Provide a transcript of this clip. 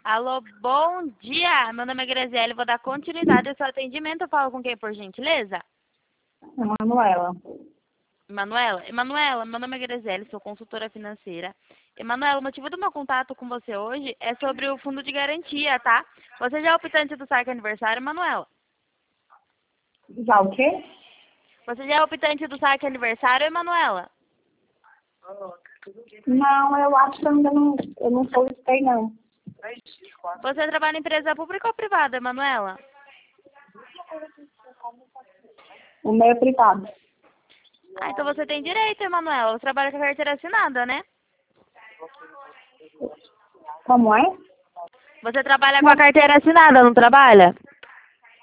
Alô, bom dia. Meu nome é Graziele, vou dar continuidade ao seu atendimento. Eu falo com quem, por gentileza? Manuela. Emanuela, meu nome é Graziele, sou consultora financeira. Emanuela, o motivo do meu contato com você hoje é sobre o fundo de garantia, tá? Você já é optante do saque aniversário, Emanuela? Já o quê? Você já é optante do saque aniversário, Emanuela? Não, eu acho que eu não solicitei, não. Você trabalha em empresa pública ou privada, Emanuela? O meu é privado. Ah, então você tem direito, Emanuela. Você trabalha com a carteira assinada, né? Como é? Você trabalha com a carteira assinada, não trabalha?